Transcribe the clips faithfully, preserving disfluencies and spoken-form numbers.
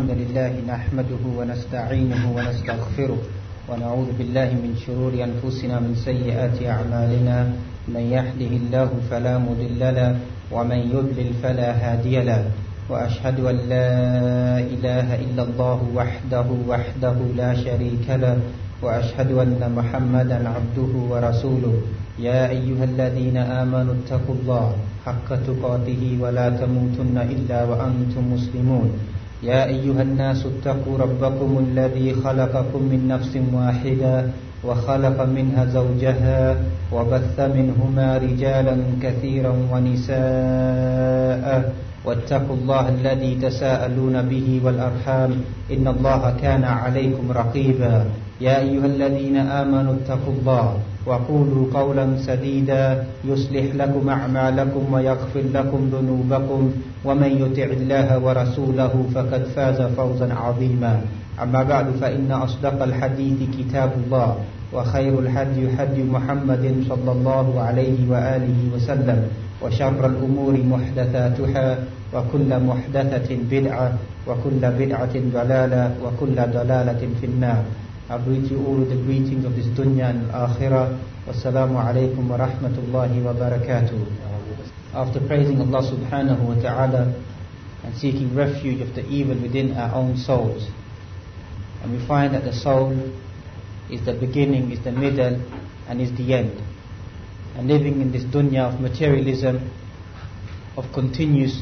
الحمد لله نحمده ونستعينه ونستغفره ونعوذ بالله من شرور أنفسنا من سيئات أعمالنا من يهده الله فلا مضل له ومن يضلل فلا هادي له وأشهد أن لا إله إلا الله وحده وحده لا شريك له وأشهد أن محمدا عبده ورسوله يا أيها الذين آمنوا اتقوا الله حق تقاته ولا تموتن إلا وأنتم مسلمون يا أيها الناس اتقوا ربكم الذي خلقكم من نفس واحدة وخلق منها زوجها وبث منهما رجالا كثيرا ونساء واتقوا الله الذي تساءلون به والأرحام إن الله كان عليكم رقيبا يا أيها الذين آمنوا اتقوا الله وقولوا قولا سديدا يصلح لكم أعمالكم ويغفر لكم ذنوبكم ومن يطع الله ورسوله فقد فاز فوزا عظيما أما بعد فإن أصدق الحديث كتاب الله وخير الهدي هدي محمد صلى الله عليه وآله وسلم وشر الأمور محدثاتها وكل محدثة بدعة وكل بدعة ضلالة وكل ضلالة في النار. I greet you all with the greetings of this dunya and akhirah. Wassalamu alaikum wa rahmatullahi wa barakatuh. After praising Allah subhanahu wa ta'ala and seeking refuge of the evil within our own souls, and we find that the soul is the beginning, is the middle, and is the end. And living in this dunya of materialism, of continuous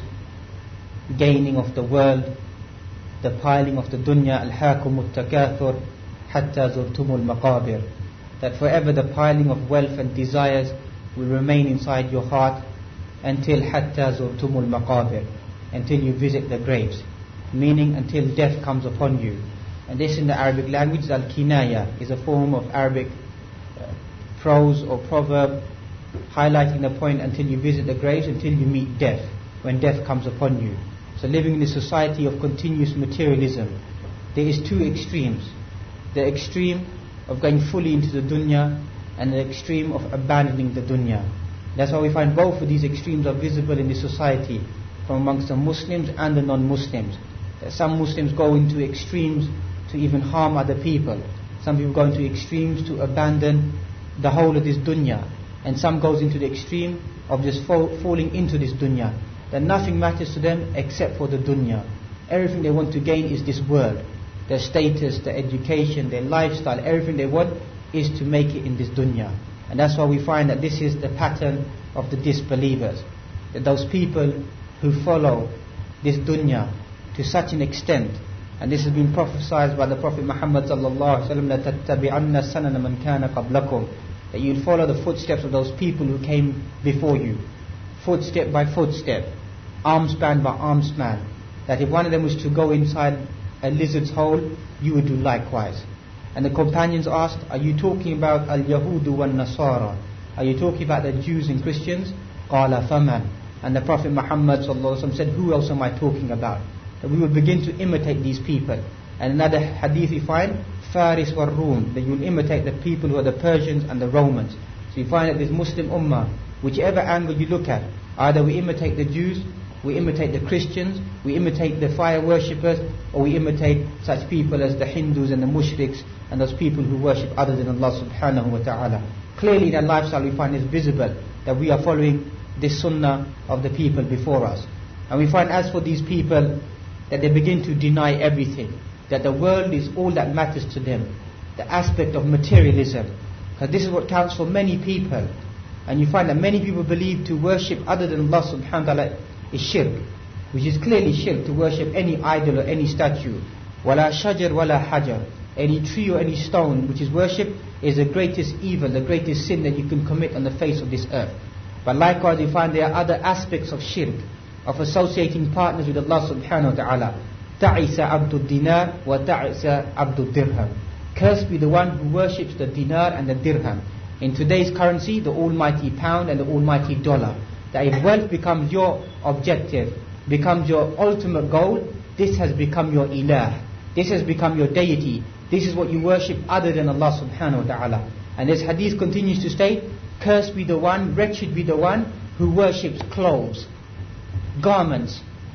gaining of the world, the piling of the dunya, al-hakumut takathur, hatta zurtumul maqabir, that forever the piling of wealth and desires will remain inside your heart until hatta zurtumul maqabir, until you visit the graves, meaning until death comes upon you. And this in the Arabic language, al-kinaya, is a form of Arabic uh, prose or proverb highlighting the point until you visit the graves, until you meet death, when death comes upon you. So living in a society of continuous materialism, there is two extremes. The extreme of going fully into the dunya and the extreme of abandoning the dunya. That's why we find both of these extremes are visible in the society from amongst the Muslims and the non-Muslims. That some Muslims go into extremes to even harm other people. Some people go into extremes to abandon the whole of this dunya. And some goes into the extreme of just fall, falling into this dunya. That nothing matters to them except for the dunya. Everything they want to gain is this world. Their status, their education, their lifestyle, everything they want is to make it in this dunya. And that's why we find that this is the pattern of the disbelievers. That those people who follow this dunya to such an extent, and this has been prophesied by the Prophet Muhammad sallallahu alaihi wasallam, لَتَتَّبِعَنَّ سَنَنَ مَنْ كَانَ قَبْلَكُمْ, that you'd follow the footsteps of those people who came before you, footstep by footstep, arm span by arm span. That if one of them was to go inside a lizard's hole, you would do likewise. And the companions asked, are you talking about al-Yahudu wal-Nasara? Are you talking about the Jews and Christians? قَالَ فَمَنْ. And the Prophet Muhammad sallallahu alaihi wasallam said, who else am I talking about? That we will begin to imitate these people. And another hadith we find, Faris wa Rum, that you will imitate the people who are the Persians and the Romans. So you find that this Muslim ummah, whichever angle you look at, either we imitate the Jews, we imitate the Christians, we imitate the fire worshippers, or we imitate such people as the Hindus and the Mushriks and those people who worship other than Allah subhanahu wa ta'ala. Clearly in our lifestyle we find it's visible that we are following this sunnah of the people before us. And we find as for these people, that they begin to deny everything, that the world is all that matters to them, the aspect of materialism, because this is what counts for many people. And you find that many people believe to worship other than Allah subhanahu wa ta'ala is shirk, which is clearly shirk to worship any idol or any statue. Wala shajar wala hajar, any tree or any stone which is worshipped is the greatest evil, the greatest sin that you can commit on the face of this earth. But likewise we find there are other aspects of shirk, of associating partners with Allah subhanahu wa ta'ala. Ta'isa abdul dinar wa ta'isa abdul dirham. Cursed be the one who worships the dinar and the dirham. In today's currency, the almighty pound and the almighty dollar. That if wealth becomes your objective, becomes your ultimate goal, this has become your ilah. This has become your deity. This is what you worship other than Allah subhanahu wa ta'ala. And this hadith continues to state, cursed be the one, wretched be the one who worships clothes, garments,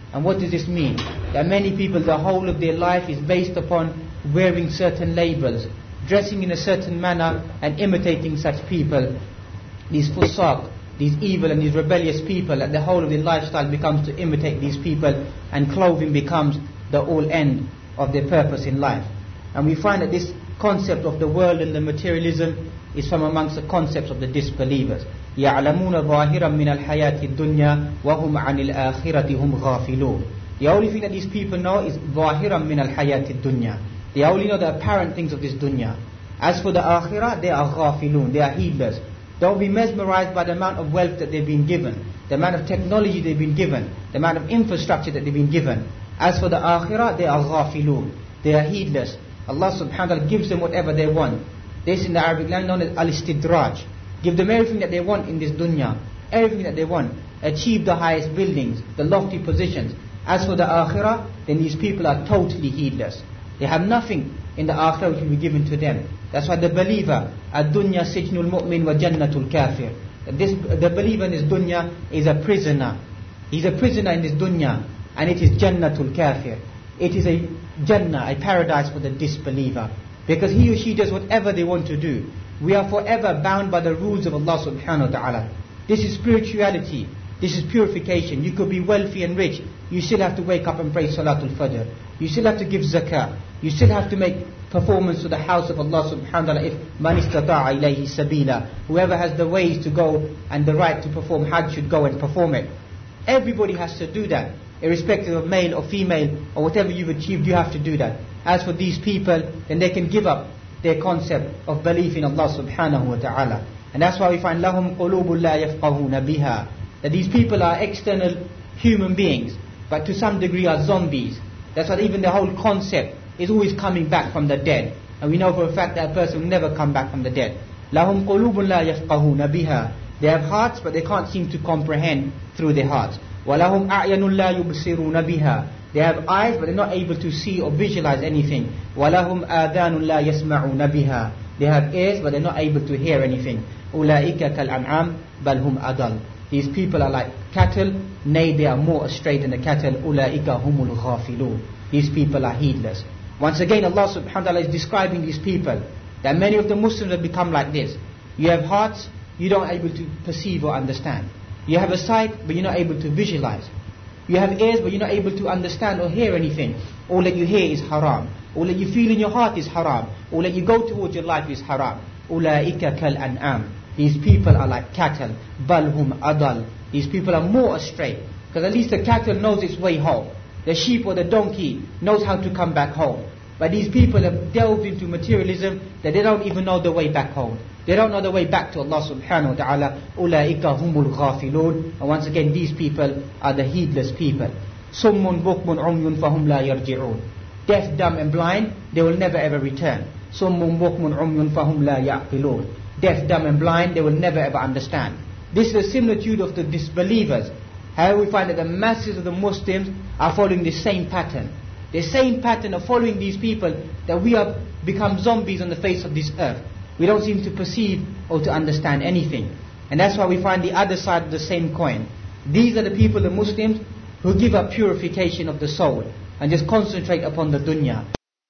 And what does this mean? That many people, the whole of their life is based upon wearing certain labels, dressing in a certain manner and imitating such people. These fusaq, these evil and these rebellious people, and the whole of their lifestyle becomes to imitate these people, and clothing becomes the all end of their purpose in life. And we find that this concept of the world and the materialism is from amongst the concepts of the disbelievers. يَعْلَمُونَ ظَاهِرًا مِنَ الْحَيَاةِ الدُّنْيَا وَهُمْ عَنِ الْآخِرَةِ هُمْ غَافِلُونَ. The only thing that these people know is ظَاهِرًا مِنَ الْحَيَاةِ الدُّنْيا. They only know the apparent things of this dunya. As for the akhirah, they are ghafilun, they are heedless. Don't be mesmerized by the amount of wealth that they've been given, the amount of technology they've been given, the amount of infrastructure that they've been given. As for the akhirah, they are ghafilun, they are heedless. Allah subhanahu wa ta'ala gives them whatever they want. This in the Arabic language known as al-istidraj. Give them everything that they want in this dunya, everything that they want. Achieve the highest buildings, the lofty positions. As for the akhirah, then these people are totally heedless. They have nothing in the akhirah which will be given to them. That's why the believer, ad-dunya sijnul mu'min wa jannatul kafir. This, the believer in this dunya is a prisoner. He's a prisoner in this dunya, and it is jannatul kafir. It is a jannah, a paradise for the disbeliever. Because he or she does whatever they want to do. We are forever bound by the rules of Allah subhanahu wa ta'ala. This is spirituality. This is purification. You could be wealthy and rich. You still have to wake up and pray Salatul Fajr. You still have to give zakah. You still have to make performance to the house of Allah subhanahu wa ta'ala. If man istata'a ilayhi sabila. Whoever has the ways to go and the right to perform Hajj should go and perform it. Everybody has to do that. Irrespective of male or female or whatever you've achieved, you have to do that. As for these people, then they can give up their concept of belief in Allah subhanahu wa ta'ala. And that's why we find lahum qulubun la yafqahuna biha. That these people are external human beings, but to some degree are zombies. That's why even the whole concept is always coming back from the dead. And we know for a fact that a person will never come back from the dead. Lahum qulubun la yafqahuna biha. They have hearts, but they can't seem to comprehend through their hearts. وَلَهُمْ أَعْيَنٌ لَا يُبْصِرُونَ بِهَا. They have eyes, but they're not able to see or visualize anything. وَلَهُمْ آذَانٌ لَا يَسْمَعُونَ بِهَا. They have ears, but they're not able to hear anything. أُولَٰئِكَ كَالْأَنْعَامِ بَلْ هُمْ أَضَلُّ. These people are like cattle, nay, they are more astray than the cattle. أُولَٰئِكَ هُمُ الْغَافِلُونَ. These people are heedless. Once again, Allah subhanahu wa ta'ala is describing these people, that many of the Muslims have become like this. You have hearts, you don't able to perceive or understand. You have a sight, but you're not able to visualize. You have ears, but you're not able to understand or hear anything. All that you hear is haram. All that you feel in your heart is haram. All that you go towards your life is haram. أُولَٰئِكَ كَالْأَنْعَامِ. These people are like cattle. بَلْ هُمْ أَضَلُّ. These people are more astray. Because at least the cattle knows its way home. The sheep or the donkey knows how to come back home. But these people have delved into materialism that they don't even know the way back home. They don't know the way back to Allah subhanahu wa ta'ala. أُولَٰئِكَ هُمُ الْغَافِلُونَ. And once again, these people are the heedless people. صُمٌّ بُكْمٌ عُمْيٌ فَهُمْ لَا يَرْجِعُونَ. Deaf, dumb and blind, they will never ever return. صُمٌّ بُكْمٌ عُمْيٌ فَهُمْ لَا يَعْقِلُونَ. Deaf, dumb and blind, they will never ever understand. This is a similitude of the disbelievers. However, we find that the masses of the Muslims are following the same pattern. The same pattern of following these people, that we have become zombies on the face of this earth. We don't seem to perceive or to understand anything. And that's why we find the other side of the same coin. These are the people, the Muslims, who give up purification of the soul and just concentrate upon the dunya.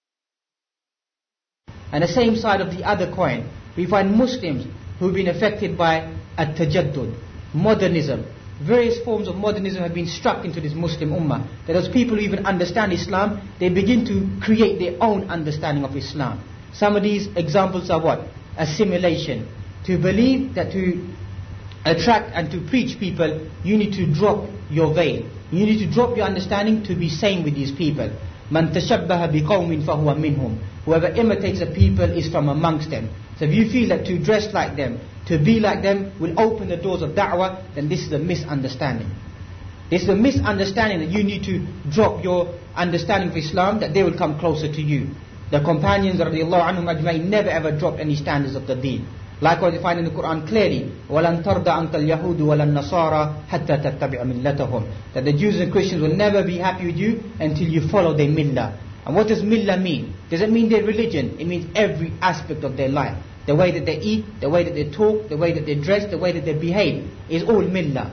And the same side of the other coin, we find Muslims who've been affected by at-tajaddud, modernism. Various forms of modernism have been struck into this Muslim ummah. That as people who even understand Islam, they begin to create their own understanding of Islam. Some of these examples are what? Assimilation. To believe that to attract and to preach people, you need to drop your veil. You need to drop your understanding to be same with these people. Man tashabbaha biqawmin fahuwa minhum. Whoever imitates a people is from amongst them. So if you feel that to dress like them, to be like them, will open the doors of da'wah, then this is a misunderstanding. This is a misunderstanding that you need to drop your understanding of Islam, that they will come closer to you. The companions radiallahu anhum ajma'in never ever dropped any standards of the deen. Likewise you find in the Quran clearly, وَلَن تَرْضَ عَنْكَ الْيَهُودُ وَلَن نَصَارَى حَتَّى تَتَّبِعَ مِلَّتَهُمْ. That the Jews and Christians will never be happy with you until you follow their millah. And what does millah mean? Does it mean their religion? It means every aspect of their life. The way that they eat, the way that they talk, the way that they dress, the way that they behave is all millah.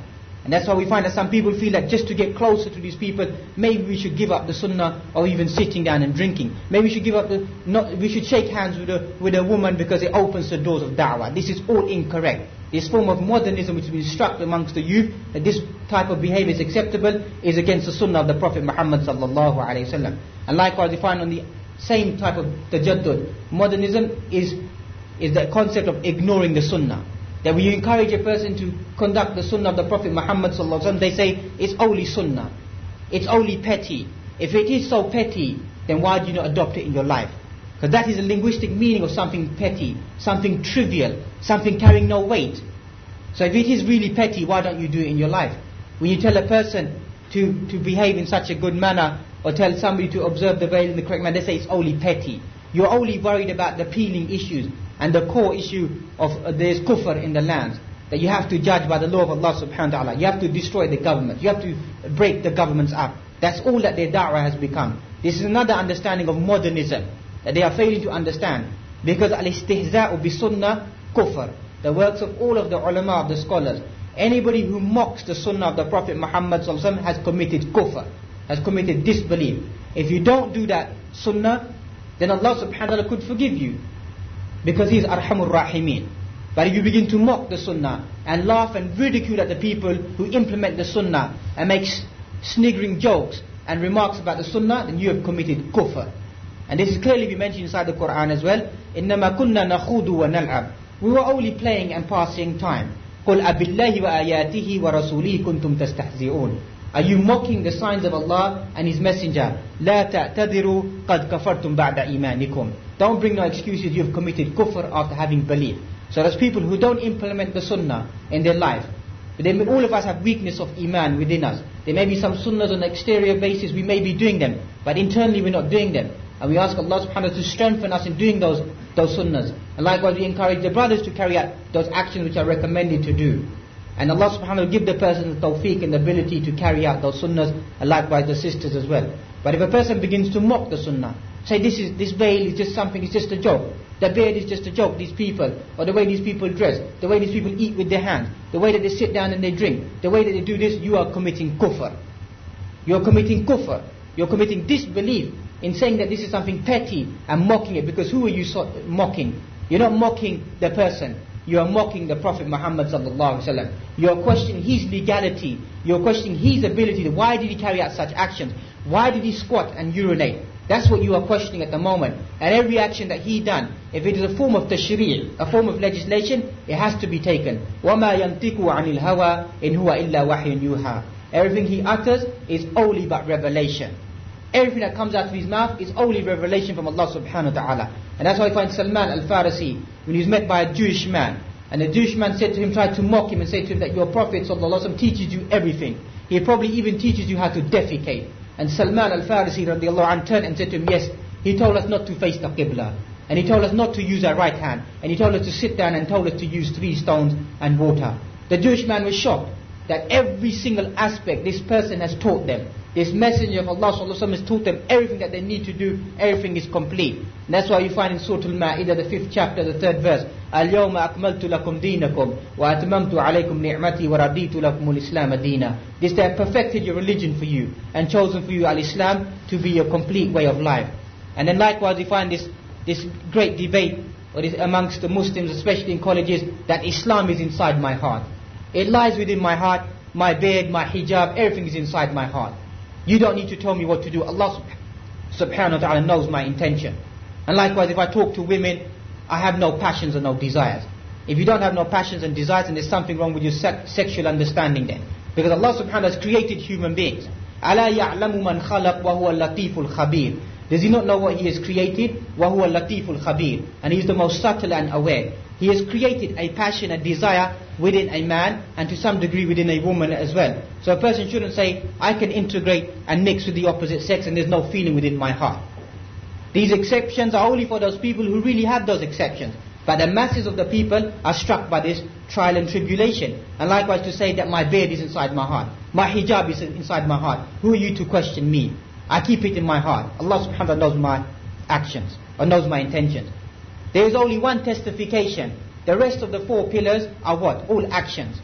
And that's why we find that some people feel that just to get closer to these people, maybe we should give up the sunnah, or even sitting down and drinking. Maybe we should give up the, not, we should shake hands with a, with a woman because it opens the doors of da'wah. This is all incorrect. This form of modernism which has been struck amongst the youth, that this type of behavior is acceptable, is against the sunnah of the Prophet Muhammad sallallahu alaihi wasallam. And likewise we find on the same type of tajaddud, modernism is, is the concept of ignoring the sunnah. That when you encourage a person to conduct the sunnah of the Prophet Muhammad sallallahu alaihi wasallam, they say it's only sunnah, it's only petty. If it is so petty, then why do you not adopt it in your life? Because that is a linguistic meaning of something petty, something trivial, something carrying no weight. So if it is really petty, why don't you do it in your life? When you tell a person to, to behave in such a good manner, or tell somebody to observe the veil in the correct manner, they say it's only petty. You're only worried about the peeling issues and the core issue of uh, there's kufr in the land, that you have to judge by the law of Allah subhanahu wa ta'ala. You have to destroy the government. You have to break the governments up. That's all that their da'wah has become. This is another understanding of modernism that they are failing to understand. Because al-istihza'u bi-sunnah kufr. The works of all of the ulama, of the scholars. Anybody who mocks the sunnah of the Prophet Muhammad sallallahu alaihi wasallam has committed kufr, has committed disbelief. If you don't do that sunnah, then Allah subhanahu wa ta'ala could forgive you, because He is Arhamur Rahimin. But if you begin to mock the sunnah and laugh and ridicule at the people who implement the sunnah and make sniggering jokes and remarks about the sunnah, then you have committed kufr. And this is clearly been mentioned inside the Quran as well. إِنَّمَا كُنَّا نَخُوضُ وَنَلْعَبُ. We were only playing and passing time. قُلْ أَبِاللَّهِ وَآيَاتِهِ وَرَسُولِهِ كُنْتُمْ تَسْتَهْزِئُونَ. Are you mocking the signs of Allah and His Messenger? لَا تَعْتَذِرُوا قَدْ كَفَرْتُمْ بَعْدَ إِيمَانِكُمْ. Don't bring no excuses, you have committed kufr after having belief. So there's people who don't implement the sunnah in their life. But they may, all of us have weakness of iman within us. There may be some sunnahs on an exterior basis, we may be doing them, but internally we're not doing them. And we ask Allah subhanahu wa ta'ala to strengthen us in doing those, those sunnahs. And likewise we encourage the brothers to carry out those actions which are recommended to do. And Allah subhanahu wa ta'ala give the person the tawfiq and the ability to carry out those sunnahs, and likewise the sisters as well. But if a person begins to mock the sunnah, say this is this veil is just something, it's just a joke, the beard is just a joke, these people, or the way these people dress, the way these people eat with their hands, the way that they sit down and they drink, the way that they do this, you are committing kufr. You are committing kufr. You are committing disbelief in saying that this is something petty and mocking it, because who are you so mocking? You're not mocking the person. You are mocking the Prophet Muhammad sallallahu alaihi wasallam. You are questioning his legality. You are questioning his ability. Why did he carry out such actions? Why did he squat and urinate? That's what you are questioning at the moment. And every action that he done, if it is a form of tashri', a form of legislation, it has to be taken. وَمَا يَنْتِقُ عَنِ الْهَوَىٰ إِنْ هُوَ إِلَّا وَحْيٌ يُوحَىٰ. Everything he utters is only but revelation. Everything that comes out of his mouth is only revelation from Allah subhanahu wa ta'ala. And that's why I find Salman al-Farisi, when he was met by a Jewish man, and the Jewish man said to him, tried to mock him and say to him that your Prophet sallallahu alaihi wasallam teaches you everything. He probably even teaches you how to defecate. And Salman al-Farisi radiallahu anh turned and said to him, yes, he told us not to face the Qibla. And he told us not to use our right hand. And he told us to sit down and told us to use three stones and water. The Jewish man was shocked that every single aspect this person has taught them. This messenger of Allah sallallahu alaihi wasallam has taught them everything that they need to do. Everything is complete. And that's why you find in Surah Al-Ma'idah, the fifth chapter, the third verse, Al-Yawma akmaltu lakum deenakum wa atmamtu alaykum ni'mati wa raditu lakum al-Islam deena. This day I perfected your religion for you and chosen for you al-Islam to be your complete way of life. And then likewise you find this this great debate or this amongst the Muslims, especially in colleges, that Islam is inside my heart. It lies within my heart, my beard, my hijab, everything is inside my heart. You don't need to tell me what to do. Allah subhanahu wa ta'ala knows my intention. And likewise, if I talk to women, I have no passions and no desires. If you don't have no passions and desires, then there's something wrong with your se- sexual understanding then. Because Allah subhanahu wa ta'ala has created human beings. أَلَا يَعْلَمُ مَنْ خَلَقْ وَهُوَ اللَّطِيفُ الْخَبِيرُ. Does he not know what he has created? وَهُوَ اللَّطِيفُ الْخَبِيرُ. And he is the most subtle and aware. He has created a passion, a desire within a man, and to some degree within a woman as well. So a person shouldn't say, I can integrate and mix with the opposite sex and there's no feeling within my heart. These exceptions are only for those people who really have those exceptions. But the masses of the people are struck by this trial and tribulation. And likewise to say that my beard is inside my heart, my hijab is inside my heart. Who are you to question me? I keep it in my heart. Allah subhanahu wa ta'ala knows my actions, or knows my intentions. There is only one testification. The rest of the four pillars are what? All actions.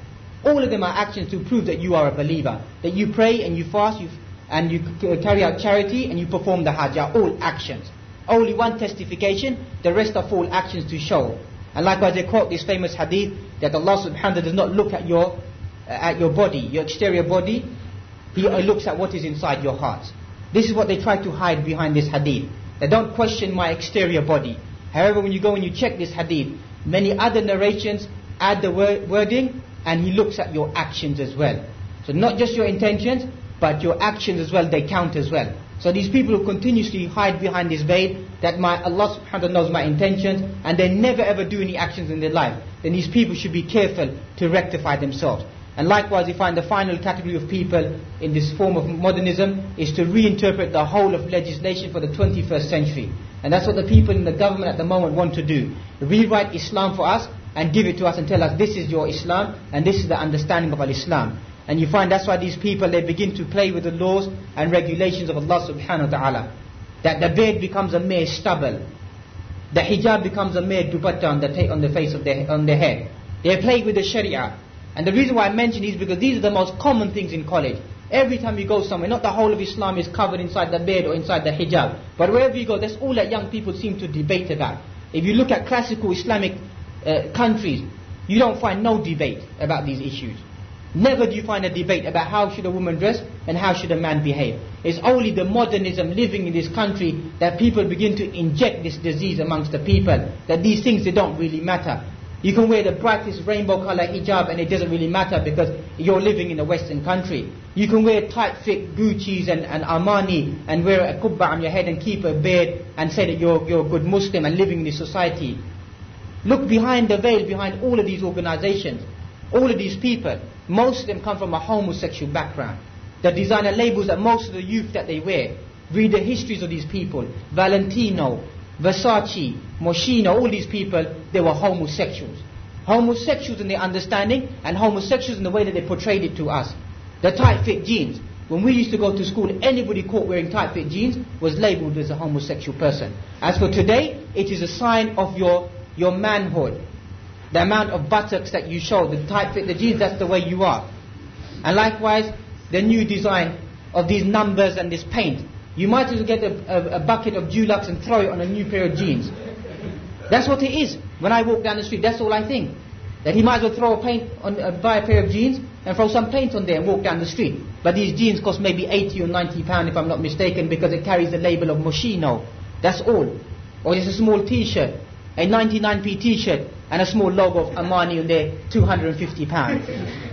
All of them are actions to prove that you are a believer. That you pray and you fast you, and you c- carry out charity and you perform the hajj are all actions. Only one testification, the rest are all actions to show. And likewise they quote this famous hadith that Allah subhanahu wa ta'ala does not look at your, uh, at your body, your exterior body. He uh, looks at what is inside your heart. This is what they try to hide behind this hadith. They don't question my exterior body. However, when you go and you check this hadith, many other narrations add the word, wording, and he looks at your actions as well. So not just your intentions, but your actions as well, they count as well. So these people who continuously hide behind this veil, that my Allah subhanahu wa ta'ala knows my intentions, and they never ever do any actions in their life, then these people should be careful to rectify themselves. And likewise we find the final category of people in this form of modernism is to reinterpret the whole of legislation for the twenty-first century. And that's what the people in the government at the moment want to do. Rewrite Islam for us and give it to us and tell us this is your Islam and this is the understanding of Al-Islam. And you find that's why these people, they begin to play with the laws and regulations of Allah subhanahu wa ta'ala. That the beard becomes a mere stubble. The hijab becomes a mere dupatta on the, ta- on the face of their, on their head. They play with the sharia. And the reason why I mention these is because these are the most common things in college. Every time you go somewhere, not the whole of Islam is covered inside the beard or inside the hijab, but wherever you go, that's all that young people seem to debate about. If you look at classical Islamic uh, countries, you don't find no debate about these issues. Never do you find a debate about how should a woman dress and how should a man behave. It's only the modernism living in this country that people begin to inject this disease amongst the people, that these things, they don't really matter. You can wear the brightest rainbow color hijab and it doesn't really matter because you're living in a Western country. You can wear tight fit Gucci's and, and Armani and wear a kubba on your head and keep a beard and say that you're, you're a good Muslim and living in this society. Look behind the veil, behind all of these organizations, all of these people. Most of them come from a homosexual background. The designer labels that most of the youth that they wear, read the histories of these people. Valentino, Versace, Moschino, all these people, they were homosexuals. Homosexuals in their understanding and homosexuals in the way that they portrayed it to us. The tight fit jeans. When we used to go to school, anybody caught wearing tight fit jeans was labeled as a homosexual person. As for today, it is a sign of your, your manhood. The amount of buttocks that you show, the tight fit, the jeans, that's the way you are. And likewise, the new design of these numbers and this paint. You might as well get a, a, a bucket of Dulux and throw it on a new pair of jeans. That's what it is. When I walk down the street, that's all I think. That he might as well throw a paint on, uh, buy a pair of jeans and throw some paint on there and walk down the street. But these jeans cost maybe eighty or ninety pounds if I'm not mistaken, because it carries the label of Moschino. That's all. Or it's a small t-shirt, a ninety-nine p t-shirt and a small logo of Armani on there, two hundred fifty pounds.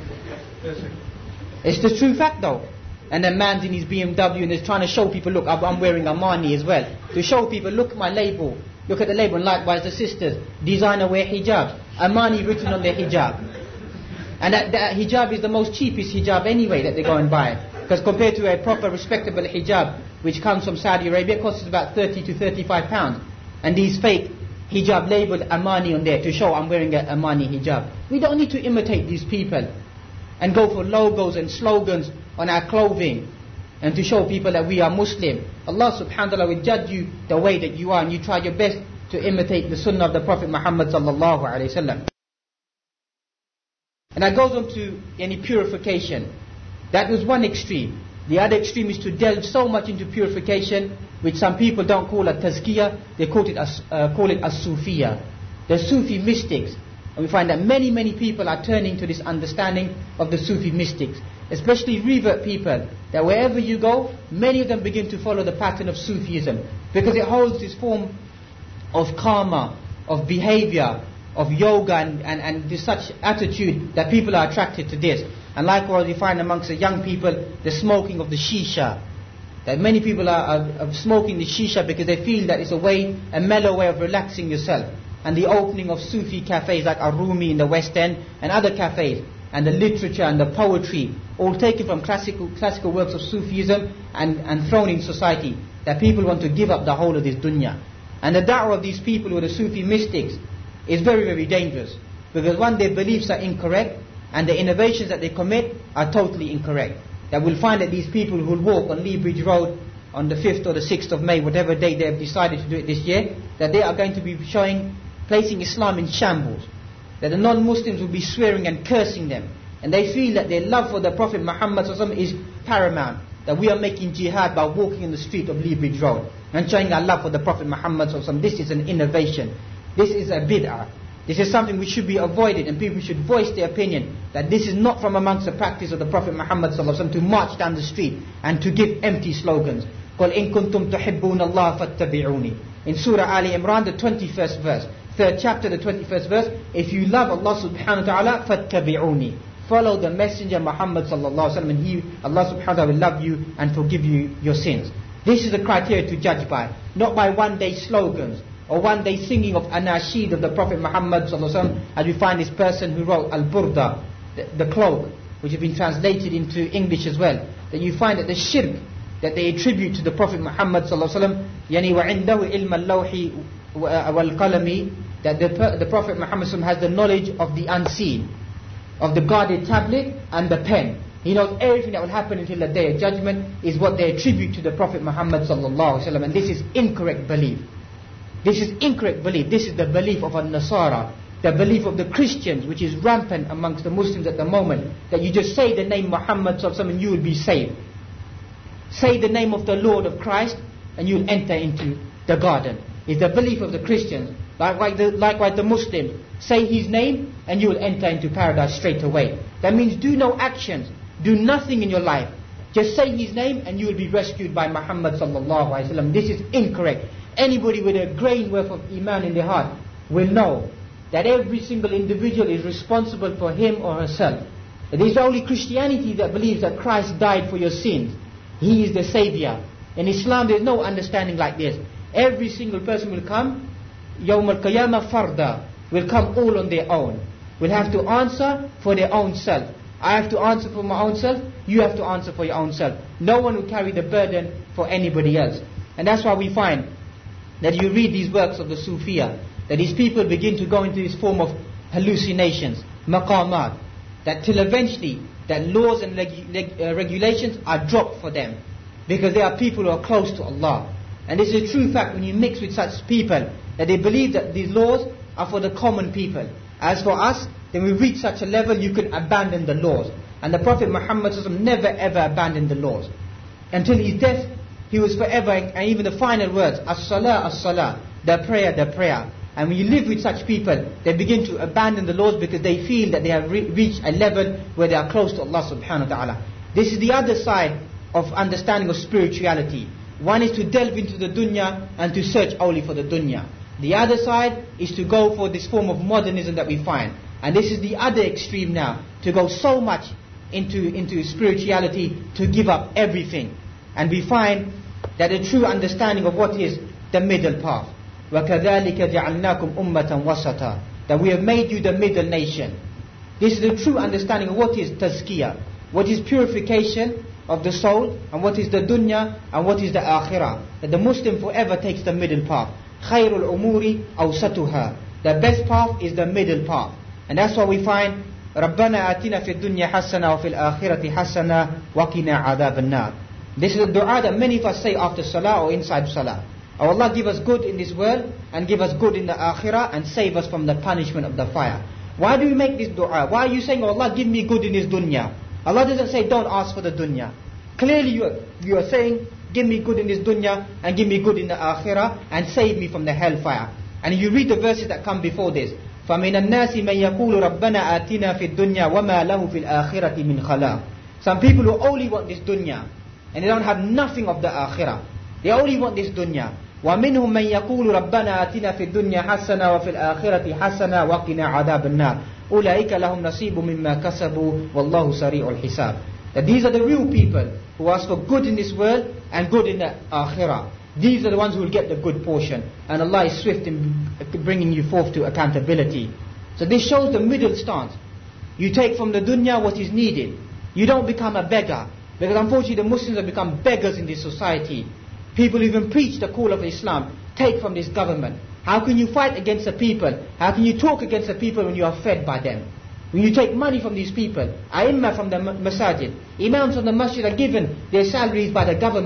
It's the true fact though. And the man's in his B M W and is trying to show people, look, I'm wearing Armani as well. To show people, look at my label. Look at the label. And likewise the sisters, designer wear hijab. Armani written on their hijab. And that, that hijab is the most cheapest hijab anyway that they go and buy. Because compared to a proper respectable hijab, which comes from Saudi Arabia, it costs about thirty to thirty-five pounds. And these fake hijab labeled Armani on there to show I'm wearing an Armani hijab. We don't need to imitate these people and go for logos and slogans on our clothing and to show people that we are Muslim. Allah subhanahu wa ta'ala will judge you the way that you are, and you try your best to imitate the sunnah of the Prophet Muhammad sallallahu alayhi wa sallam. And that goes on to any purification. That was one extreme. The other extreme is to delve so much into purification, which some people don't call a tazkiyah, they call it as uh, call it as-Sufiya. The Sufi mystics. And we find that many, many people are turning to this understanding of the Sufi mystics. Especially revert people, that wherever you go, many of them begin to follow the pattern of Sufism. Because it holds this form of karma, of behavior, of yoga and, and, and this such attitude that people are attracted to this. And likewise you find amongst the young people the smoking of the shisha. That many people are, are, are smoking the shisha because they feel that it's a way, a mellow way of relaxing yourself. And the opening of Sufi cafes like Ar-Rumi in the West End and other cafes, and the literature and the poetry, all taken from classical classical works of Sufism and, and thrown in society, that people want to give up the whole of this dunya. And the da'wah of these people who are the Sufi mystics is very, very dangerous. Because one, their beliefs are incorrect, and the innovations that they commit are totally incorrect. That we'll find that these people who will walk on Lee Bridge Road on the fifth or the sixth of May, whatever day they have decided to do it this year, that they are going to be showing, placing Islam in shambles. That the non-Muslims will be swearing and cursing them. And they feel that their love for the Prophet Muhammad sallallahu alaihi wasallam is paramount. That we are making jihad by walking in the street of Lea Bridge Road and showing our love for the Prophet Muhammad sallallahu alaihi wasallam. This is an innovation. This is a bid'ah. This is something which should be avoided, and people should voice their opinion that this is not from amongst the practice of the Prophet Muhammad sallallahu alaihi wasallam to march down the street and to give empty slogans. قُلْ إِن كُنْتُمْ تُحِبُّونَ اللَّهَ فَاتَّبِعُونِي. In Surah Ali Imran, the twenty-first verse, third chapter, the twenty-first verse, if you love Allah subhanahu wa ta'ala, فَاتَّبِعُونِي. Follow the Messenger Muhammad sallallahu alaihi wasallam, and he, Allah subhanahu wa ta'ala, will love you and forgive you your sins. This is the criteria to judge by, not by one day slogans or one day singing of anashid of the Prophet Muhammad sallallahu alaihi wasallam, as we find this person who wrote Al-Burda, the, the cloak, which has been translated into English as well. That you find that the shirk that they attribute to the Prophet Muhammad sallallahu alaihi wasallam, yani وَعِنْدَهُ إِلْمَ اللَّوْحِ وَالْقَلَمِ, that the, the Prophet Muhammad sallallahu alaihi wasallam has the knowledge of the unseen, of the guarded tablet and the pen. He knows everything that will happen until the day of judgment, is what they attribute to the Prophet Muhammad sallallahu alaihi wasallam, and this is incorrect belief. This is incorrect belief. This is the belief of An-Nasara, the belief of the Christians, which is rampant amongst the Muslims at the moment, that you just say the name Muhammad sallallahu alaihi wasallam and you will be saved. Say the name of the Lord of Christ and you will enter into the garden. Is the belief of the Christians. Likewise the, likewise the Muslims, say his name and you will enter into paradise straight away. That means do no actions, do nothing in your life. Just say his name and you will be rescued by Muhammad sallallahu alaihi wasallam. This is incorrect. Anybody with a grain worth of iman in their heart will know that every single individual is responsible for him or herself. It is only Christianity that believes that Christ died for your sins. He is the Savior. In Islam there is no understanding like this. Every single person will come, Yawm al-Qiyamah farda, will come all on their own. Will have to answer for their own self. I have to answer for my own self, you have to answer for your own self. No one will carry the burden for anybody else. And that's why we find that you read these works of the Sufiya, that these people begin to go into this form of hallucinations, maqamat, that till eventually that laws and regu- reg- uh, regulations are dropped for them, because they are people who are close to Allah. And this is a true fact when you mix with such people, that they believe that these laws are for the common people. As for us, then we reach such a level you can abandon the laws. And the Prophet Muhammad never ever abandoned the laws. Until his death, he was forever, and even the final words, as-salah, as-salah, the prayer, the prayer. And when you live with such people, they begin to abandon the laws because they feel that they have re- reached a level where they are close to Allah subhanahu wa ta'ala. This is the other side of understanding of spirituality. One is to delve into the dunya and to search only for the dunya. The other side is to go for this form of modernism that we find. And this is the other extreme now, to go so much into, into spirituality, to give up everything. And we find that the true understanding of what is the middle path. وَكَذَلِكَ جَعَلْنَاكُمْ أُمَّةً وَسَطًا, that we have made you the middle nation. This is the true understanding of what is tazkiyah, what is purification of the soul, and what is the dunya, and what is the akhirah. That the Muslim forever takes the middle path. خَيْرُ الْأُمُورِ أَوْسَطُهَا, the best path is the middle path. And that's why we find رَبَّنَا آتِنَا فِي الدُّنْيَا حَسَنَةً وَفِي الْآخِرَةِ حَسَنَةً وَقِنَا عَذَابَ النَّارِ. This is a dua that many of us say after salah or inside salah. Oh Allah, give us good in this world and give us good in the akhirah and save us from the punishment of the fire. Why do we make this dua? Why are you saying, oh Allah, give me good in this dunya? Allah doesn't say don't ask for the dunya. Clearly you are, you are saying give me good in this dunya and give me good in the akhirah and save me from the hellfire. And you read the verses that come before this. فَمِنَ النَّاسِ مَنْ يَقُولُ رَبَّنَا آتِنَا فِي الدُّنْيَا وَمَا لَهُ فِي الْآخِرَةِ مِنْ خَلَاقٍ. Some people who only want this dunya and they don't have nothing of the akhirah. They only want this dunya. وَمِنْهُمْ مَنْ يَقُولُ رَبَّنَا آتِنَا فِي الدُّنْيَا حَسَنَةً وَفِي الْآخِرَةِ حَسَنَةً وَقِنَا عَذَابَ النَّارِ أُولَئِكَ لَهُمْ نَصِيبٌ مِمَّا كَسَبُوا وَاللَّهُ سَرِيعُ الْحِسَابِ. That these are the real people who ask for good in this world and good in the akhirah. These are the ones who will get the good portion. And Allah is swift in bringing you forth to accountability. So this shows the middle stance. You take from the dunya what is needed. You don't become a beggar. Because unfortunately the Muslims have become beggars in this society. People even preach the call of Islam. Take from this government. How can you fight against the people? How can you talk against the people when you are fed by them? When you take money from these people, A'immah from the masajid, Imams from the masjid are given their salaries by the government.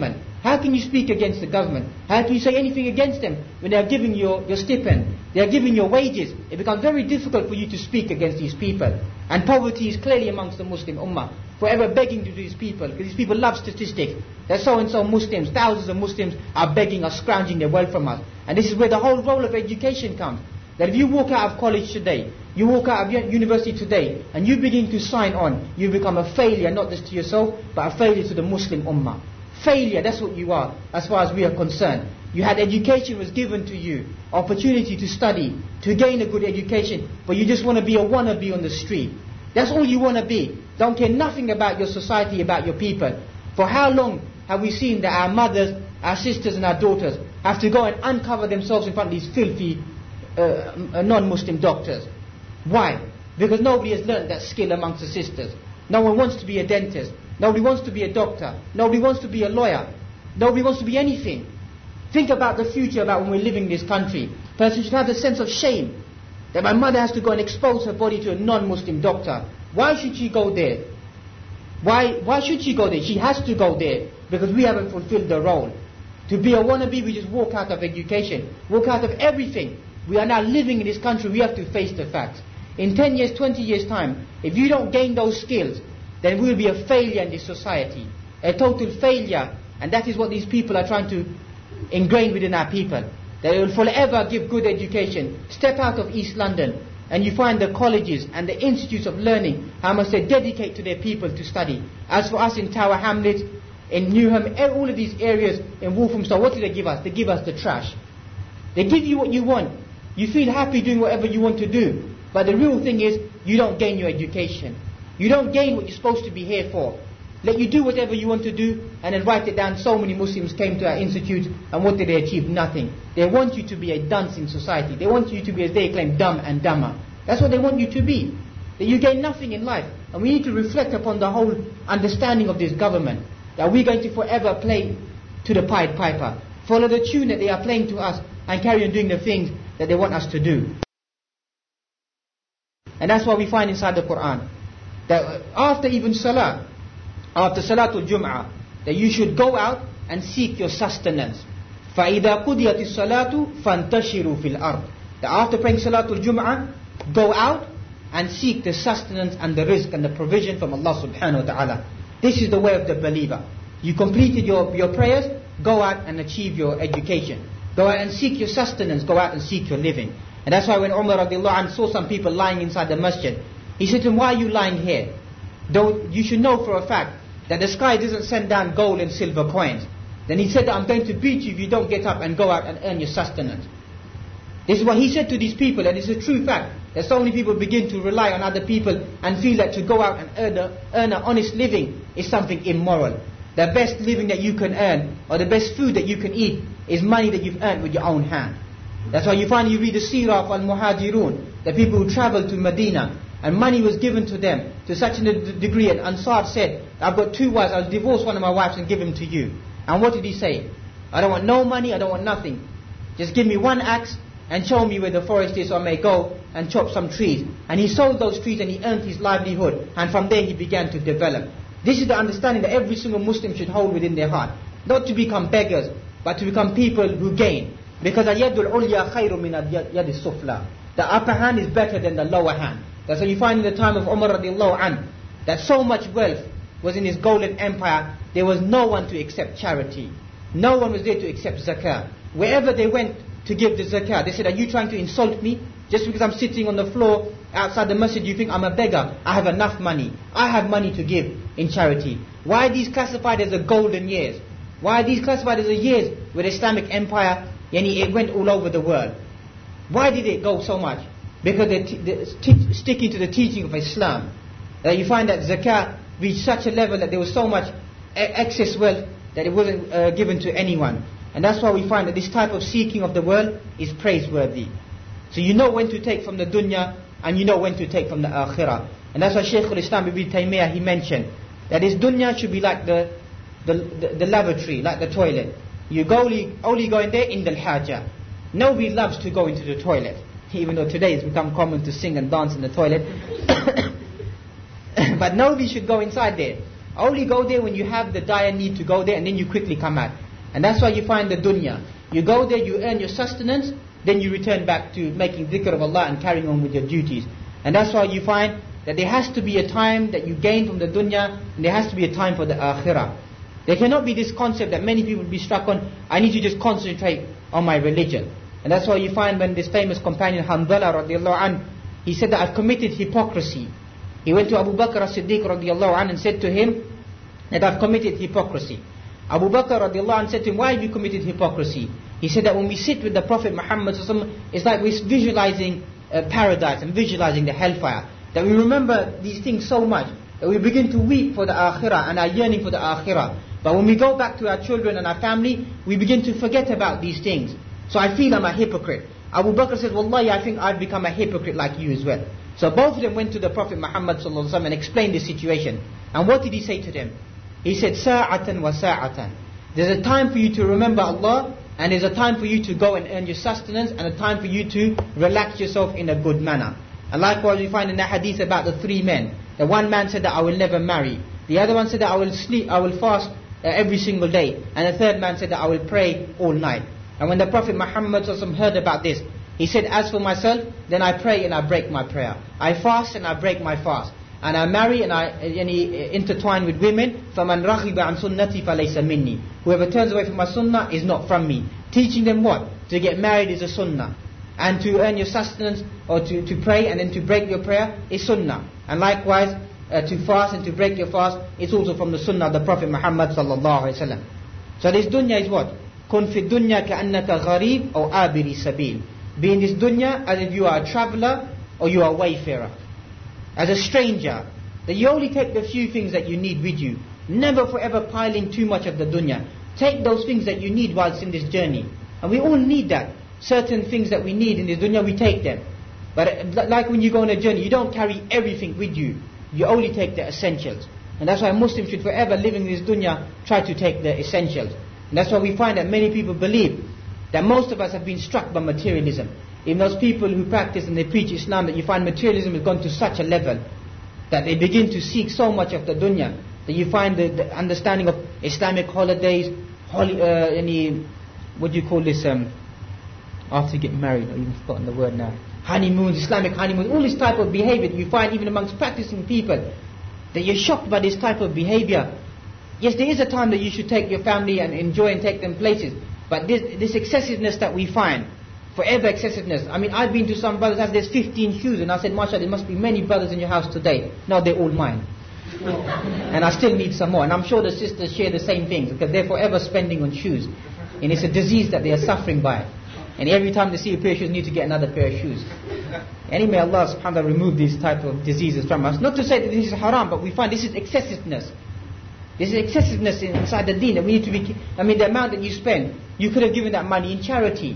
How can you speak against the government? How can you say anything against them when they are giving you your, your stipend? They are giving your wages. It becomes very difficult for you to speak against these people. And poverty is clearly amongst the Muslim Ummah. Forever begging to these people, because these people love statistics. That so and so Muslims, thousands of Muslims are begging us, scrounging their wealth from us. And this is where the whole role of education comes. That if you walk out of college today, you walk out of university today, and you begin to sign on, you become a failure, not just to yourself, but a failure to the Muslim Ummah. Failure, that's what you are, as far as we are concerned. You had education was given to you, opportunity to study, to gain a good education, but you just want to be a wannabe on the street. That's all you want to be. Don't care nothing about your society, about your people. For how long have we seen that our mothers, our sisters and our daughters have to go and uncover themselves in front of these filthy uh, non-Muslim doctors? Why? Because nobody has learned that skill amongst the sisters. No one wants to be a dentist. Nobody wants to be a doctor. Nobody wants to be a lawyer. Nobody wants to be anything. Think about the future, about when we're living in this country. Person should have a sense of shame that my mother has to go and expose her body to a non-Muslim doctor. Why should she go there? Why, why should she go there? She has to go there because we haven't fulfilled the role. To be a wannabe, we just walk out of education, walk out of everything. We are now living in this country, we have to face the facts. In ten years, twenty years time, if you don't gain those skills, then we will be a failure in this society. A total failure. And that is what these people are trying to ingrain within our people. They will forever give good education. Step out of East London and you find the colleges and the institutes of learning, how much they dedicate to their people to study. As for us in Tower Hamlets, in Newham, all of these areas in Walthamstow, what do they give us? They give us the trash. They give you what you want. You feel happy doing whatever you want to do. But the real thing is, you don't gain your education. You don't gain what you're supposed to be here for. Let you do whatever you want to do and then write it down. So many Muslims came to our institute and what did they achieve? Nothing. They want you to be a dunce in society. They want you to be, as they claim, dumb and dumber. That's what they want you to be. That you gain nothing in life. And we need to reflect upon the whole understanding of this government. That we're going to forever play to the Pied Piper. Follow the tune that they are playing to us and carry on doing the things that they want us to do. And that's what we find inside the Quran. That after even Salah, after Salatul Jum'ah, that you should go out and seek your sustenance. فَإِذَا قُضِيَتِ الصَّلَاةُ فَانْتَشِرُوا فِي الْأَرْضِ. That after praying Salatul Jum'ah, go out and seek the sustenance and the rizq and the provision from Allah subhanahu wa ta'ala. This is the way of the believer. You completed your, your prayers, go out and achieve your education. Go out and seek your sustenance, go out and seek your living. And that's why when Umar radiallahu anhu saw some people lying inside the masjid, he said to them, why are you lying here? Though you should know for a fact that the sky doesn't send down gold and silver coins. Then he said that I'm going to beat you if you don't get up and go out and earn your sustenance. This is what he said to these people, and it's a true fact that so many people begin to rely on other people and feel that to go out and earn, a, earn an honest living is something immoral. The best living that you can earn, or the best food that you can eat, is money that you've earned with your own hand. That's why you find you read the Seerah of Al-Muhajirun, the people who travelled to Medina, and money was given to them to such a degree, and Ansar said, I've got two wives, I'll divorce one of my wives and give them to you. And what did he say? I don't want no money, I don't want nothing. Just give me one axe and show me where the forest is so I may go and chop some trees. And he sold those trees and he earned his livelihood, and from there he began to develop. This is the understanding that every single Muslim should hold within their heart. Not to become beggars, but to become people who gain. Because al-yadul ulya khayru min al-yadi sufla. The upper hand is better than the lower hand. That's why you find in the time of Umar radiallahu anhu, that so much wealth was in his golden empire, there was no one to accept charity. No one was there to accept zakah. Wherever they went to give the zakah, they said, are you trying to insult me? Just because I'm sitting on the floor outside the masjid, you think I'm a beggar? I have enough money. I have money to give in charity. Why are these classified as the golden years? Why are these classified as the years where the Islamic empire, yani, it went all over the world? Why did it go so much? Because they're, t- they're t- sticking to the teaching of Islam. Uh, you find that zakah reached such a level that there was so much a- excess wealth that it wasn't uh, given to anyone. And that's why we find that this type of seeking of the world is praiseworthy. So you know when to take from the dunya and you know when to take from the akhirah. And that's why Shaykh al-Islam Ibn Taymiyyah, he mentioned that this dunya should be like the, the, the, the lavatory, like the toilet. You go only, only go in there in the haja. Nobody loves to go into the toilet. Even though today it's become common to sing and dance in the toilet. But nobody should go inside there. Only go there when you have the dire need to go there, and then you quickly come out. And that's why you find the dunya. You go there, you earn your sustenance, then you return back to making dhikr of Allah and carrying on with your duties. And that's why you find that there has to be a time that you gain from the dunya, and there has to be a time for the akhirah. There cannot be this concept that many people be struck on, I need to just concentrate on my religion. And that's why you find when this famous companion Hanzala radiallahu anh, he said that I've committed hypocrisy. He went to Abu Bakr as-Siddiq radiallahu anh and said to him that I've committed hypocrisy. Abu Bakr radiallahu anh said to him, why have you committed hypocrisy? He said that when we sit with the Prophet Muhammad, it's like we're visualizing uh, paradise and visualizing the hellfire. That we remember these things so much that we begin to weep for the akhirah and our yearning for the akhirah. But when we go back to our children and our family, we begin to forget about these things. So I feel I'm a hypocrite. Abu Bakr said, Wallahi, I think I've become a hypocrite like you as well. So both of them went to the Prophet Muhammad sallallahu alaihi wasallam and explained the situation. And what did he say to them? He said, Sa'atan wa sa'atan. There's a time for you to remember Allah, and there's a time for you to go and earn your sustenance, and a time for you to relax yourself in a good manner. And likewise we find in the hadith about the three men. The one man said that I will never marry. The other one said that I will sleep, I will fast uh, every single day. And the third man said that I will pray all night. And when the Prophet Muhammad heard about this, he said, as for myself, then I pray and I break my prayer. I fast and I break my fast. And I marry and I and he, intertwine with women. فَمَنْ رَغِبَ عَنْ سُنَّتِي فَلَيْسَ مِنِّي. Whoever turns away from my sunnah is not from me. Teaching them what? To get married is a sunnah. And to earn your sustenance, or to, to pray and then to break your prayer is sunnah. And likewise, uh, to fast and to break your fast is also from the sunnah of the Prophet Muhammad sallallahu alaihi wasallam. So this dunya is what? كُنْ فِي الدُّنْيَا كَأَنَّكَ غَرِيب أو آبِرِ سَبِيل. Be in this dunya as if you are a traveller or you are a wayfarer. As a stranger, that you only take the few things that you need with you. Never forever piling too much of the dunya. Take those things that you need whilst in this journey. And we all need that. Certain things that we need in this dunya, we take them. But like when you go on a journey, you don't carry everything with you. You only take the essentials. And that's why a Muslim should forever live in this dunya, try to take the essentials. And that's why we find that many people believe that most of us have been struck by materialism. Even those people who practice and they preach Islam, that you find materialism has gone to such a level that they begin to seek so much of the dunya, that you find the, the understanding of Islamic holidays, holy, uh, any, what do you call this, um, after you get married, I've even forgotten the word now, honeymoons, Islamic honeymoons, all this type of behavior that you find even amongst practicing people, that you're shocked by this type of behavior. Yes, there is a time that you should take your family and enjoy and take them places, but this, this excessiveness that we find, forever excessiveness. I mean, I've been to some brothers' house, there's fifteen shoes, and I said, mashallah, there must be many brothers in your house today. No, they're all mine. And I still need some more. And I'm sure the sisters share the same things, because they're forever spending on shoes. And it's a disease that they are suffering by. And every time they see a pair of shoes, they need to get another pair of shoes. And may Allah subhanahu wa ta'ala remove these type of diseases from us. Not to say that this is haram, but we find this is excessiveness. This is excessiveness inside the deen, that we need to be, I mean, the amount that you spend, you could have given that money in charity.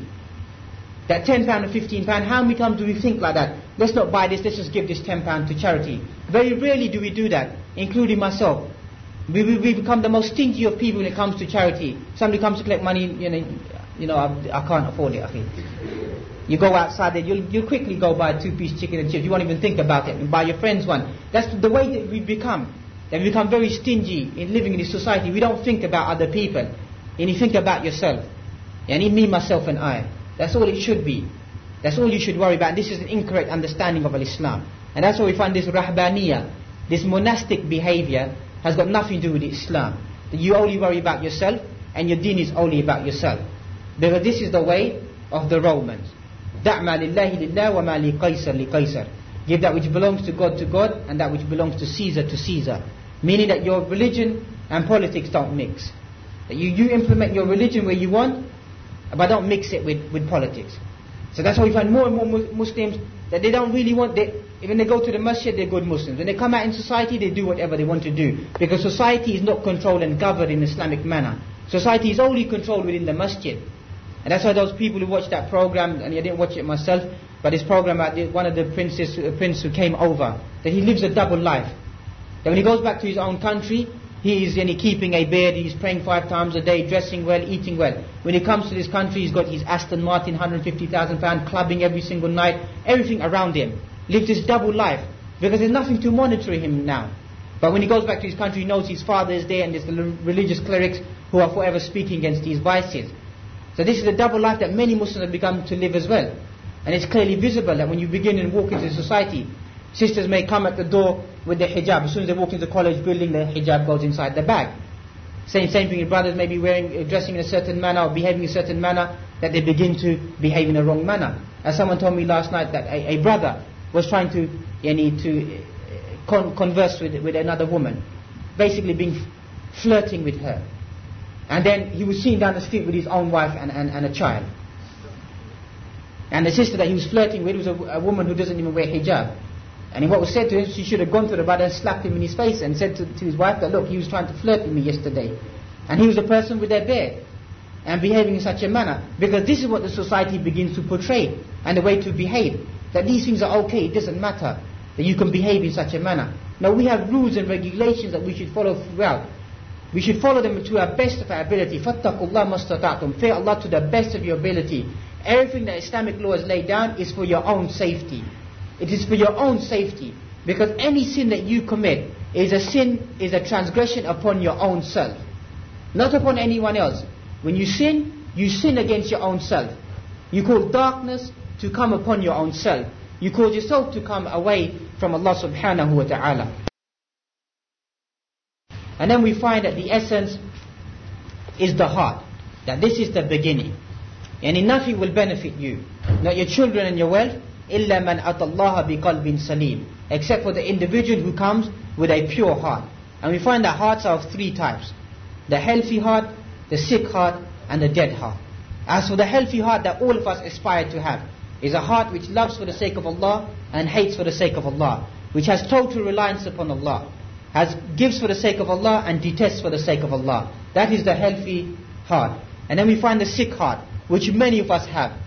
That ten pound or fifteen pound, how many times do we think like that? Let's not buy this, let's just give this ten pound to charity. Very rarely do we do that, including myself. We, we, we become the most stingy of people when it comes to charity. Somebody comes to collect money, you know, you know I, I can't afford it, I think. You go outside there, you'll, you'll quickly go buy a two-piece chicken and chips. You won't even think about it, and buy your friend's one. That's the way that we become. That we become very stingy in living in this society. We don't think about other people. And you think about yourself. And me, myself and I. That's all it should be. That's all you should worry about. This is an incorrect understanding of Islam. And that's why we find this rahbaniyah, this monastic behavior, has got nothing to do with Islam. That you only worry about yourself, and your deen is only about yourself. Because this is the way of the Romans. Da'ma lillahi lillah wa ma li qaysar li qaysar. Give that which belongs to God to God, and that which belongs to Caesar to Caesar. Meaning that your religion and politics don't mix. That you, you implement your religion where you want, but don't mix it with, with politics. So that's why we find more and more Muslims that they don't really want, they, when they go to the masjid, they're good Muslims. When they come out in society, they do whatever they want to do. Because society is not controlled and governed in Islamic manner. Society is only controlled within the masjid. And that's why those people who watch that program, and I didn't watch it myself, but this program about one of the princes, uh, prince who came over, that he lives a double life. That when he goes back to his own country, he is you know, keeping a beard, he's praying five times a day, dressing well, eating well. When he comes to this country, he's got his Aston Martin, one hundred fifty thousand pound, clubbing every single night, everything around him. Lives this double life, because there's nothing to monitor him now. But when he goes back to his country, he knows his father is there and there's the religious clerics who are forever speaking against these vices. So this is a double life that many Muslims have begun to live as well. And it's clearly visible that when you begin and walk into society, sisters may come at the door with their hijab. As soon as they walk into the college building, the hijab goes inside the bag. Same same thing, brothers may be wearing, dressing in a certain manner or behaving in a certain manner, that they begin to behave in a wrong manner. As someone told me last night that a, a brother was trying to, yani, to con- converse with, with another woman, basically being f- flirting with her. And then he was seen down the street with his own wife and, and, and a child. And the sister that he was flirting with was a, a woman who doesn't even wear hijab. And what was said to him, she should have gone to the brother and slapped him in his face and said to, to his wife that, look, he was trying to flirt with me yesterday. And he was a person with their beard and behaving in such a manner. Because this is what the society begins to portray and the way to behave. That these things are okay, it doesn't matter that you can behave in such a manner. Now we have rules and regulations that we should follow throughout. We should follow them to our best of our ability. فَاتَّقُوا اللَّهَ مَسْتَطَعْتُمْ. Fear Allah to the best of your ability. Everything that Islamic law has laid down is for your own safety. It is for your own safety. Because any sin that you commit is a sin, is a transgression upon your own self. Not upon anyone else. When you sin, you sin against your own self. You cause darkness to come upon your own self. You cause yourself to come away from Allah subhanahu wa ta'ala. And then we find that the essence is the heart. That this is the beginning. And nothing will benefit you, not your children and your wealth, إِلَّا مَنْ أَتَى اللَّهَ بِقَلْبٍ سَلِيمٍ, except for the individual who comes with a pure heart. And we find that hearts are of three types: the healthy heart, the sick heart, and the dead heart. As for the healthy heart that all of us aspire to have, is a heart which loves for the sake of Allah and hates for the sake of Allah, which has total reliance upon Allah, has gives for the sake of Allah and detests for the sake of Allah. That is the healthy heart. And then we find the sick heart, which many of us have.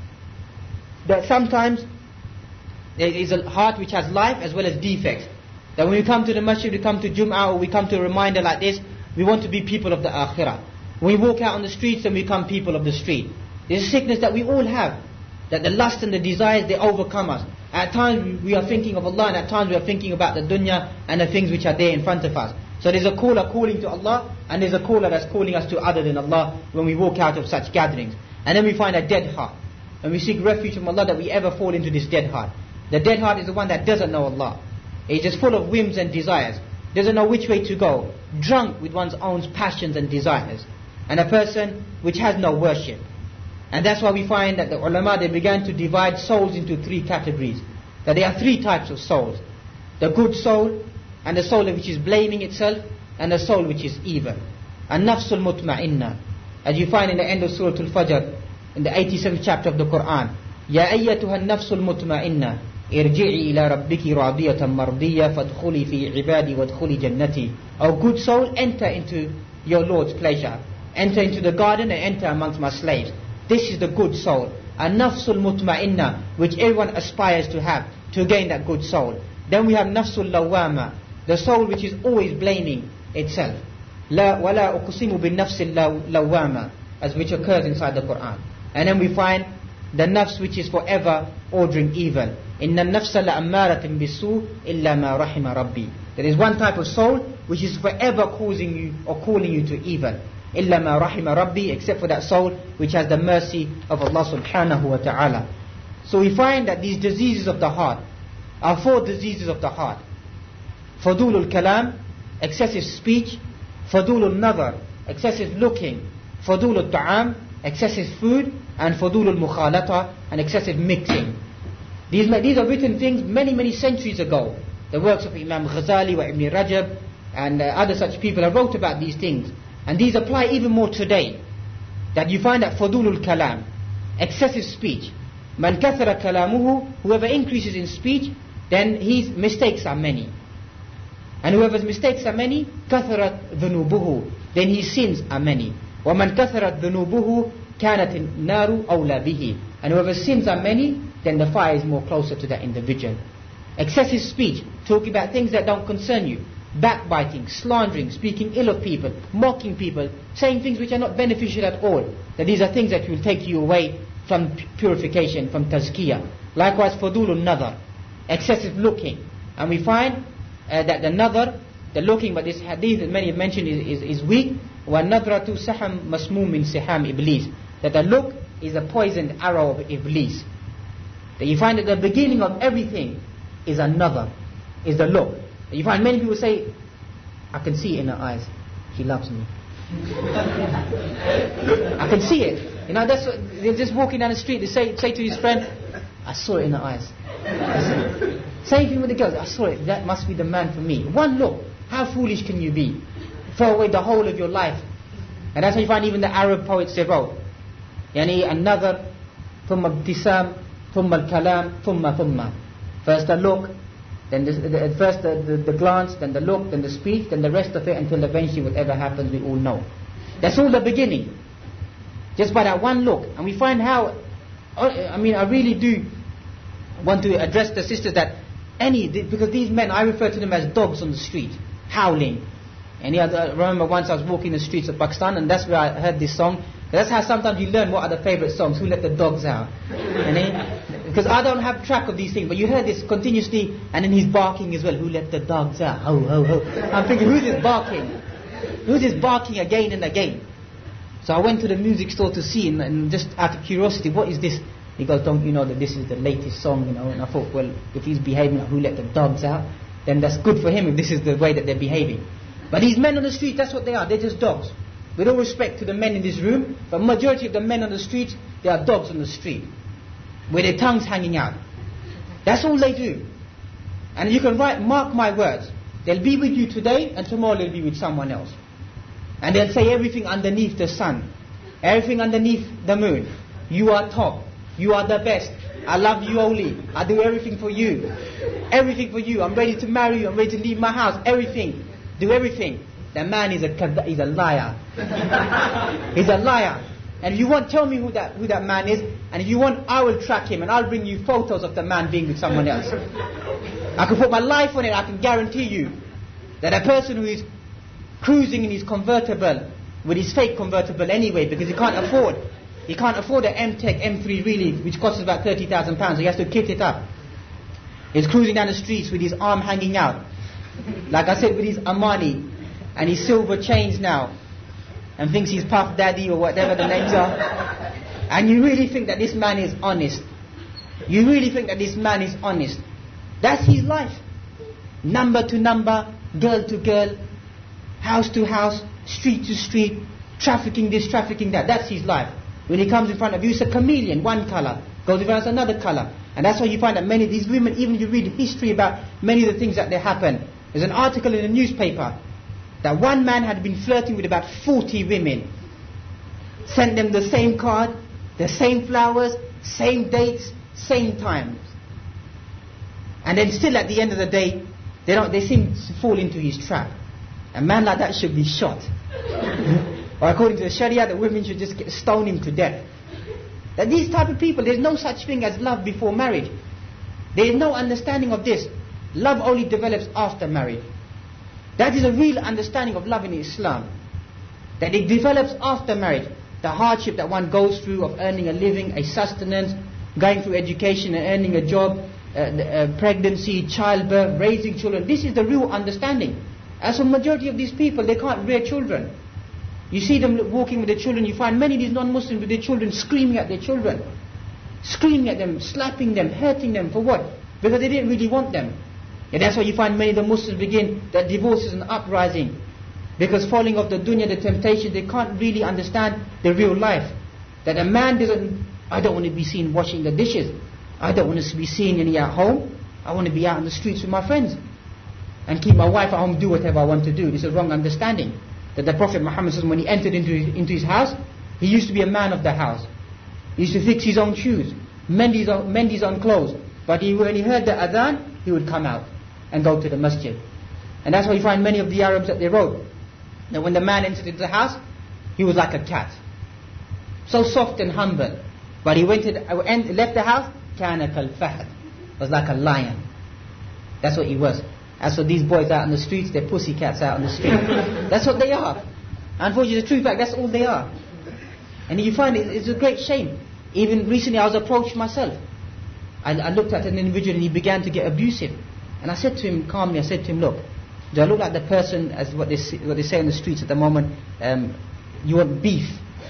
That sometimes there is a heart which has life as well as defects. That when we come to the masjid, we come to Jum'ah, or we come to a reminder like this, we want to be people of the akhirah. When we walk out on the streets, then we become people of the street. There's a sickness that we all have, that the lust and the desires, they overcome us. At times we are thinking of Allah, and at times we are thinking about the dunya and the things which are there in front of us. So there's a caller calling to Allah, and there's a caller that's calling us to other than Allah when we walk out of such gatherings. And then we find a dead heart. And we seek refuge from Allah that we ever fall into this dead heart. The dead heart is the one that doesn't know Allah. It's just full of whims and desires. Doesn't know which way to go. Drunk with one's own passions and desires. And a person which has no worship. And that's why we find that the ulama, they began to divide souls into three categories. That there are three types of souls. The good soul, and the soul which is blaming itself, and the soul which is evil. And nafsul mutma'inna. As you find in the end of Surah Al-Fajr, in the eighty-seventh chapter of the Quran. Ya ayyatuha nafsul mutma'inna. Irji'i ila rabbiki radiyatan mardiyya fadkhuli fi ibadi wadkhuli jannati. O good soul, enter into your Lord's pleasure. Enter into the garden and enter amongst my slaves. This is the good soul. A nafsul mutma'inna, which everyone aspires to have, to gain that good soul. Then we have nafsul lawama, the soul which is always blaming itself. La wala uqsimu bin nafsil lawama, as which occurs inside the Quran. And then we find the nafs which is forever ordering evil. Inna nafsa la ammaratin bisu illa ma rahima rabbi. There is one type of soul which is forever causing you or calling you to evil. Illa ma rahima rabbi, except for that soul which has the mercy of Allah subhanahu wa ta'ala. So we find that these diseases of the heart are four diseases of the heart. Fadulul kalam, excessive speech. Fadulul nazar, excessive looking. Fadulul ta'am, excessive food. And fadulul mukhalata, and excessive mixing. These, these are written things many, many centuries ago. The works of Imam Ghazali or Ibn Rajab and uh, other such people have wrote about these things. And these apply even more today. That you find that fadulul kalam, excessive speech. Man kathara kalamuhu, whoever increases in speech, then his mistakes are many. And whoever's mistakes are many, katharat dhunubuhu, then his sins are many. Wa man katharat dhunubuhu, kanat naru awla bihi. And whoever's sins are many, then the fire is more closer to that individual. Excessive speech, talking about things that don't concern you. Backbiting, slandering, speaking ill of people, mocking people, saying things which are not beneficial at all. That these are things that will take you away from purification, from tazkiyah. Likewise, fadulun nadar, excessive looking. And we find uh, that the nadar, they're looking, but this hadith that many have mentioned is, is, is weak. وَالنَّظْرَةُ سَحَمْ مَسْمُومٍ سِحَامِ Iblis. That the look is a poisoned arrow of Iblis. That you find that the beginning of everything is another, is the look. That you find many people say, I can see it in her eyes, she loves me. I can see it. You know, that's what, they're just walking down the street, they say, say to his friend, I saw it in her eyes. Same thing with the girls, I saw it, that must be the man for me. One look, how foolish can you be? Throw away the whole of your life. And that's how you find even the Arab poets, they wrote, Yani another, thumma ibtisam, thumma al-kalam, thumma thumma. First the look, then the, the, first the, the, the glance, then the look, then the speech, then the rest of it, until eventually whatever happens we all know. That's all the beginning. Just by that one look. And we find how, I mean I really do want to address the sisters that any, because these men, I refer to them as dogs on the street, howling. And yeah, I remember once I was walking the streets of Pakistan, and that's where I heard this song. That's how sometimes you learn what are the favourite songs, who let the dogs out. And then, because I don't have track of these things, but you heard this continuously, and then he's barking as well, who let the dogs out, ho ho ho. I'm thinking, who's this barking? Who's this barking again and again? So I went to the music store to see, and, and just out of curiosity, what is this? He goes, don't you know that this is the latest song, you know? And I thought, well, if he's behaving like who let the dogs out, then that's good for him if this is the way that they're behaving. But these men on the street, that's what they are, they're just dogs. With all respect to the men in this room, but majority of the men on the street, they are dogs on the street, with their tongues hanging out. That's all they do. And you can write, mark my words, they'll be with you today, and tomorrow they'll be with someone else. And they'll say everything underneath the sun, everything underneath the moon. You are top, you are the best, I love you only, I do everything for you. Everything for you, I'm ready to marry you, I'm ready to leave my house, everything. Do everything. That man is a he's a liar. He's a liar. And if you want, tell me who that who that man is. And if you want, I will track him and I'll bring you photos of the man being with someone else. I can put my life on it. I can guarantee you that a person who is cruising in his convertible, with his fake convertible anyway, because he can't afford, he can't afford an M-Tech M three really, which costs about thirty thousand pounds. So he has to kit it up. He's cruising down the streets with his arm hanging out. Like I said, with his Armani and his silver chains now, and thinks he's Puff Daddy or whatever the names are. And you really think that this man is honest? You really think that this man is honest? That's his life. Number to number, girl to girl, house to house, street to street, trafficking this, trafficking that. That's his life. When he comes in front of you, it's a chameleon, one colour, goes in front of us, another colour. And that's why you find that many of these women, even if you read history about many of the things that they happen. There's an article in the newspaper that one man had been flirting with about forty women. Sent them the same card, the same flowers, same dates, same times. And then still at the end of the day, they don't. They seem to fall into his trap. A man like that should be shot. Or according to the Sharia, the women should just get, stone him to death. That these type of people, there's no such thing as love before marriage. There is no understanding of this. Love only develops after marriage. That is a real understanding of love in Islam. That it develops after marriage. The hardship that one goes through of earning a living, a sustenance, going through education and earning a job, uh, uh, pregnancy, childbirth, raising children. This is the real understanding. As for majority of these people, they can't rear children. You see them walking with their children, you find many of these non-Muslims with their children screaming at their children. Screaming at them, slapping them, hurting them, for what? Because they didn't really want them. And that's why you find many of the Muslims begin that divorce is an uprising. Because falling off the dunya, the temptation, they can't really understand the real life. That a man doesn't, I don't want to be seen washing the dishes. I don't want to be seen any at home. I want to be out on the streets with my friends. And keep my wife at home, do whatever I want to do. This is a wrong understanding. That the Prophet Muhammad, when he entered into his, into his house, he used to be a man of the house. He used to fix his own shoes, mend his own, mend his own clothes. But he, when he heard the adhan, he would come out and go to the masjid. And that's why you find many of the Arabs that they wrote, that when the man entered into the house, he was like a cat. So soft and humble. But he went to the, left the house, كَانَ كَالْفَهْدِ, was like a lion. That's what he was. As for these boys out on the streets, they're pussycats out on the street. That's what they are. Unfortunately, the true fact, that's all they are. And you find it, it's a great shame. Even recently I was approached myself. I, I looked at an individual and he began to get abusive. And I said to him calmly, I said to him, look, Do I look like the person, as what they say, what they say on the streets at the moment, um, you want beef?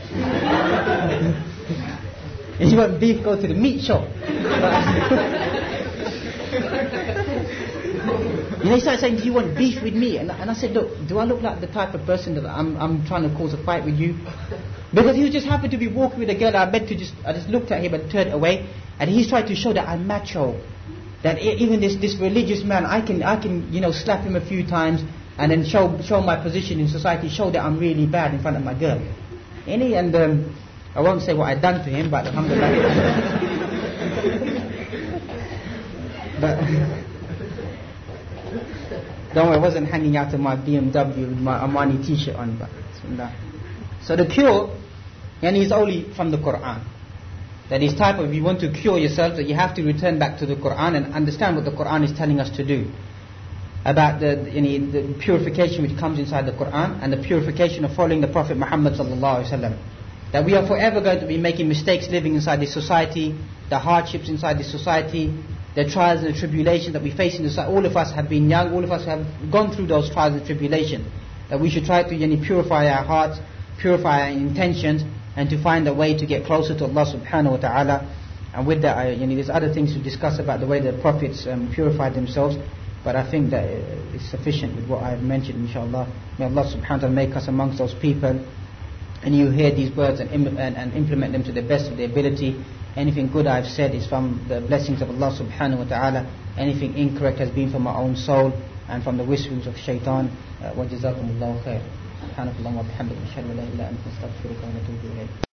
If you want beef, go to the meat shop. You know, he started saying, do you want beef with me? And, and I said, look, do I look like the type of person that I'm, I'm trying to cause a fight with you? Because he just happened to be walking with a girl. I meant to just, I just looked at him and turned away. And he's trying to show that I'm macho. That even this, this religious man, I can, I can, you know, slap him a few times and then show, show my position in society, show that I'm really bad in front of my girl. And, he, and um, I won't say what I'd done to him, but alhamdulillah. but... Don't worry, I wasn't hanging out in my B M W with my Armani t-shirt on. But so the cure, and is only from the Quran. That is type of, if you want to cure yourself, that you have to return back to the Quran and understand what the Quran is telling us to do. About the, you know, the purification which comes inside the Quran and the purification of following the Prophet Muhammad sallallahu alaihi wasallam. That we are forever going to be making mistakes living inside this society, the hardships inside this society, the trials and the tribulations that we face in the society. All of us have been young, all of us have gone through those trials and tribulations. That we should try to, you know, purify our hearts, purify our intentions, and to find a way to get closer to Allah subhanahu wa ta'ala. And with that, I, you know, there's other things to discuss about the way the prophets um, purified themselves, but I think that uh, it's sufficient with what I have mentioned, inshallah. May Allah subhanahu wa ta'ala make us amongst those people, and you hear these words and, Im- and, and implement them to the best of their ability. Anything good I've said is from the blessings of Allah subhanahu wa ta'ala. Anything incorrect has been from my own soul and from the whisperings of shaitan. Wa jazakumullahu khair. Subhanakallahumma wa bihamdika, ashhadu an la ilaha illa anta, astaghfiruka wa atubu ilayk.